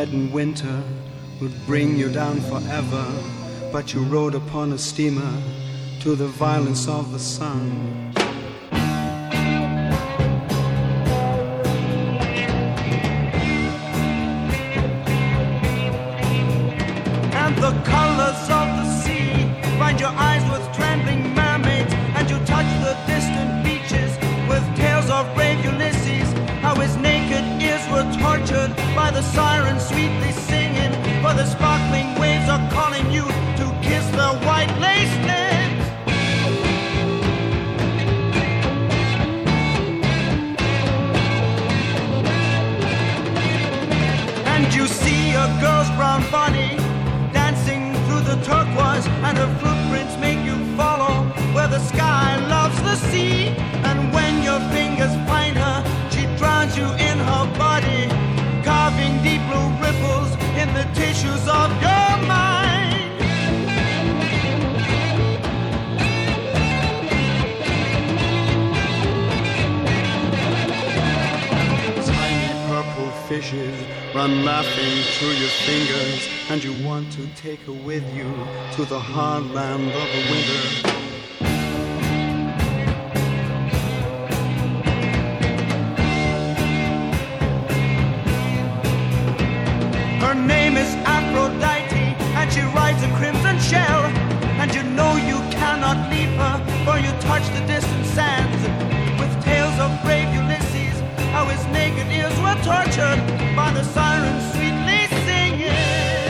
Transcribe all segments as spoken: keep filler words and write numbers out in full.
leaden winter would bring you down forever, but you rode upon a steamer to the violence of the sun. And the colors of the sea find your eyes with trembling mermaids, and you touch the distant beaches with tales of brave Ulysses, how his naked ears were tortured by the sirens sweetly singing, for the sparkling waves are calling you to kiss their white lace lips. And you see a girl's brown body dancing through the turquoise, and her footprints make you follow where the sky loves the sea. And when your fingers find her, she drowns you in her body, carving deep blue ripples in the tissues of your mind. Tiny purple fishes run laughing through your fingers, and you want to take her with you to the hard land of the winter. Her name is Aphrodite, and she rides a crimson shell, and you know you cannot leave her, for you touch the distant sands with tales of brave Ulysses, how his naked ears were tortured by the sirens sweetly singing.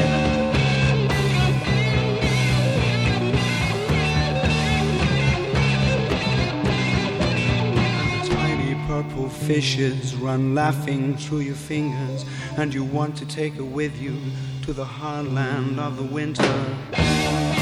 And the tiny purple fishes run laughing through your fingers, and you want to take her with you to the hard land of the winter.